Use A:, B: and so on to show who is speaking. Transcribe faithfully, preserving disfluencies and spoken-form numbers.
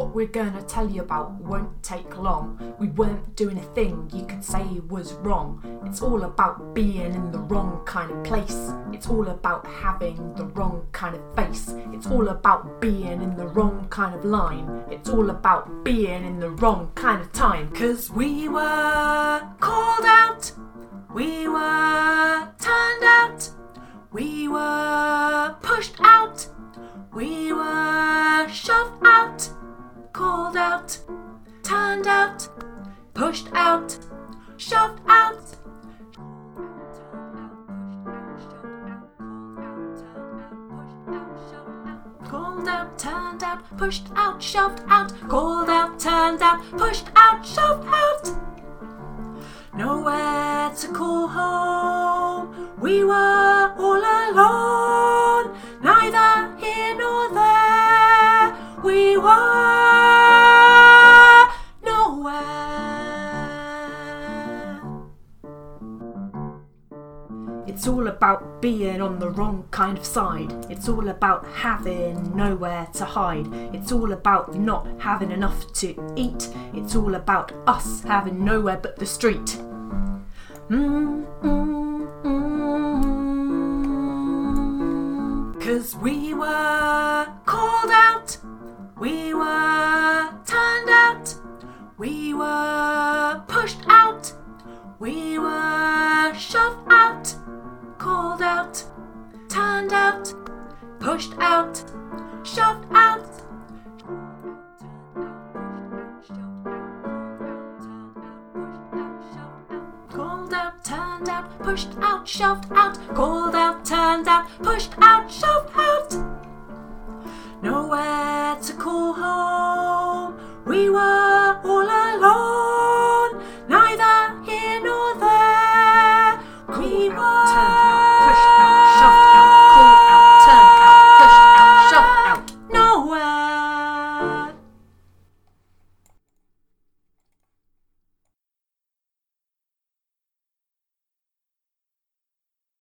A: what we're gonna tell you about won't take long. We weren't doing a thing you could say was wrong. It's all about being in the wrong kind of place. It's all about having the wrong kind of face. It's all about being in the wrong kind of line. It's all about being in the wrong kind of time. Cause we were called out, we were turned out, we were pushed out, we were shoved out, called out, turned out, pushed out, shoved out. Called out, turned out, pushed out, shoved out, called out, turned out, pushed out, shoved out. Nowhere to call home, we were all alone, neither here nor there, we were nowhere. It's all about being on the wrong kind of side. It's all about having nowhere to hide. It's all about not having enough to eat. It's all about us having nowhere but the street. Mm, mm, mm. Cause we were called out, we were turned out, we were pushed out, we were shoved out, called out, turned out, pushed out, shoved out. Called out, turned out, pushed out, shoved out, called out, turned out, pushed out, shoved out.